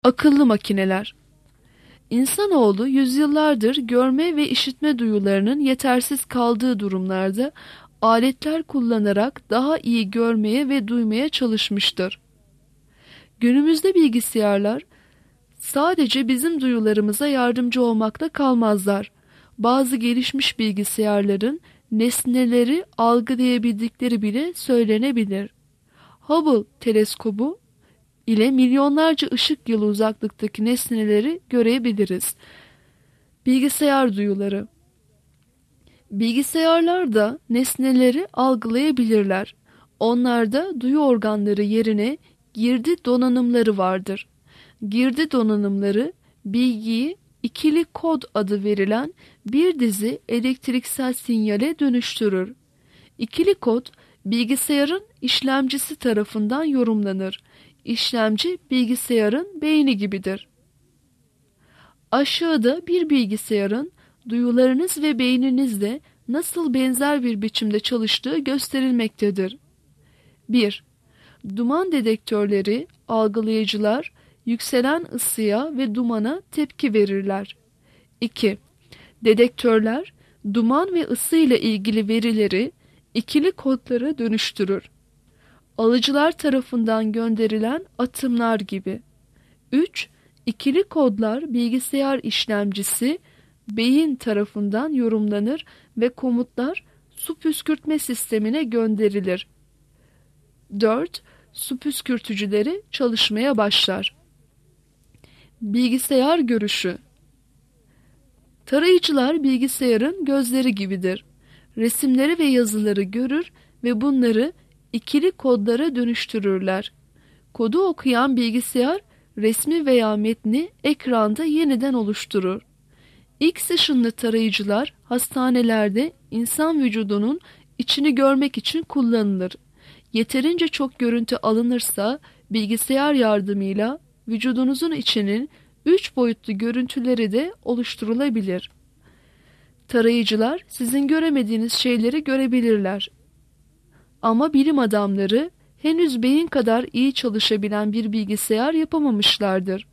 Akıllı makineler. İnsanoğlu yüzyıllardır görme ve işitme duyularının yetersiz kaldığı durumlarda aletler kullanarak daha iyi görmeye ve duymaya çalışmıştır. Günümüzde bilgisayarlar sadece bizim duyularımıza yardımcı olmakla kalmazlar. Bazı gelişmiş bilgisayarların nesneleri algılayabildikleri bile söylenebilir. Hubble teleskobu ile milyonlarca ışık yılı uzaklıktaki nesneleri görebiliriz. Bilgisayar duyuları. Bilgisayarlar da nesneleri algılayabilirler. Onlarda duyu organları yerine girdi donanımları vardır. Girdi donanımları bilgiyi ikili kod adı verilen bir dizi elektriksel sinyale dönüştürür. İkili kod bilgisayarın işlemcisi tarafından yorumlanır. İşlemci bilgisayarın beyni gibidir. Aşağıda bir bilgisayarın duyularınız ve beyninizle nasıl benzer bir biçimde çalıştığı gösterilmektedir. 1. Duman dedektörleri, algılayıcılar, yükselen ısıya ve dumana tepki verirler. 2. Dedektörler, duman ve ısı ile ilgili verileri ikili kodlara dönüştürür. Alıcılar tarafından gönderilen atımlar gibi. 3. İkili kodlar bilgisayar işlemcisi, beyin tarafından yorumlanır ve komutlar su püskürtme sistemine gönderilir. 4. Su püskürtücüleri çalışmaya başlar. Bilgisayar görüşü. Tarayıcılar bilgisayarın gözleri gibidir. Resimleri ve yazıları görür ve bunları ikili kodlara dönüştürürler. Kodu okuyan bilgisayar resmi veya metni ekranda yeniden oluşturur. X ışınlı tarayıcılar hastanelerde insan vücudunun içini görmek için kullanılır. Yeterince çok görüntü alınırsa bilgisayar yardımıyla vücudunuzun içinin 3 boyutlu görüntüleri de oluşturulabilir. Tarayıcılar sizin göremediğiniz şeyleri görebilirler. Ama bilim adamları henüz beyin kadar iyi çalışabilen bir bilgisayar yapamamışlardır.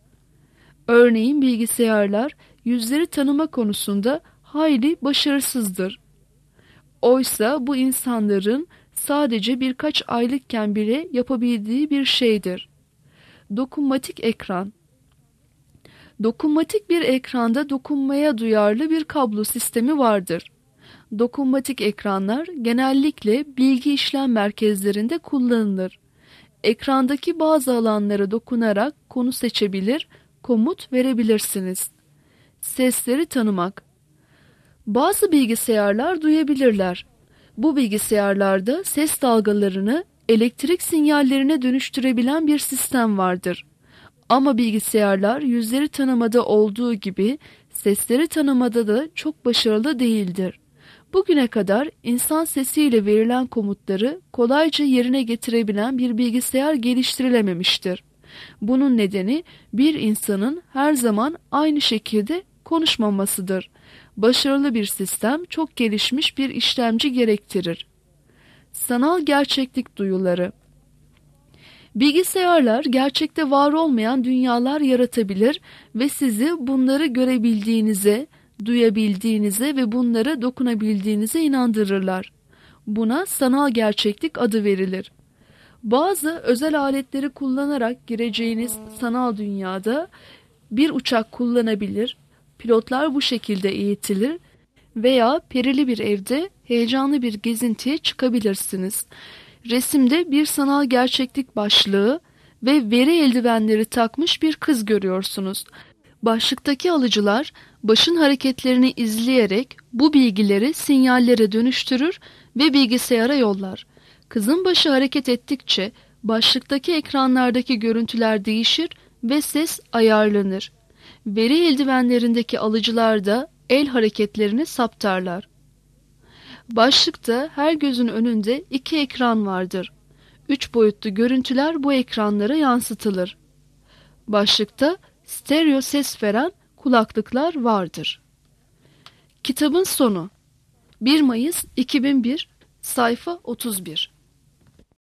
Örneğin bilgisayarlar yüzleri tanıma konusunda hayli başarısızdır. Oysa bu insanların sadece birkaç aylıkken bile yapabildiği bir şeydir. Dokunmatik ekran. Dokunmatik bir ekranda dokunmaya duyarlı bir kablo sistemi vardır. Dokunmatik ekranlar genellikle bilgi işlem merkezlerinde kullanılır. Ekrandaki bazı alanlara dokunarak konu seçebilir, komut verebilirsiniz. Sesleri tanımak. Bazı bilgisayarlar duyabilirler. Bu bilgisayarlarda ses dalgalarını elektrik sinyallerine dönüştürebilen bir sistem vardır. Ama bilgisayarlar yüzleri tanımada olduğu gibi sesleri tanımada da çok başarılı değildir. Bugüne kadar insan sesiyle verilen komutları kolayca yerine getirebilen bir bilgisayar geliştirilememiştir. Bunun nedeni bir insanın her zaman aynı şekilde konuşmamasıdır. Başarılı bir sistem çok gelişmiş bir işlemci gerektirir. Sanal gerçeklik duyuları. Bilgisayarlar gerçekte var olmayan dünyalar yaratabilir ve sizi bunları görebildiğinize, duyabildiğinize ve bunlara dokunabildiğinize inandırırlar. Buna sanal gerçeklik adı verilir. Bazı özel aletleri kullanarak gireceğiniz sanal dünyada bir uçak kullanabilir, pilotlar bu şekilde eğitilir veya perili bir evde heyecanlı bir gezintiye çıkabilirsiniz. Resimde bir sanal gerçeklik başlığı ve veri eldivenleri takmış bir kız görüyorsunuz. Başlıktaki alıcılar başın hareketlerini izleyerek bu bilgileri sinyallere dönüştürür ve bilgisayara yollar. Kızın başı hareket ettikçe başlıktaki ekranlardaki görüntüler değişir ve ses ayarlanır. Veri eldivenlerindeki alıcılar da el hareketlerini saptarlar. Başlıkta her gözün önünde 2 ekran vardır. 3 boyutlu görüntüler bu ekranlara yansıtılır. Başlıkta stereo ses veren kulaklıklar vardır. Kitabın sonu 1 Mayıs 2001 sayfa 31.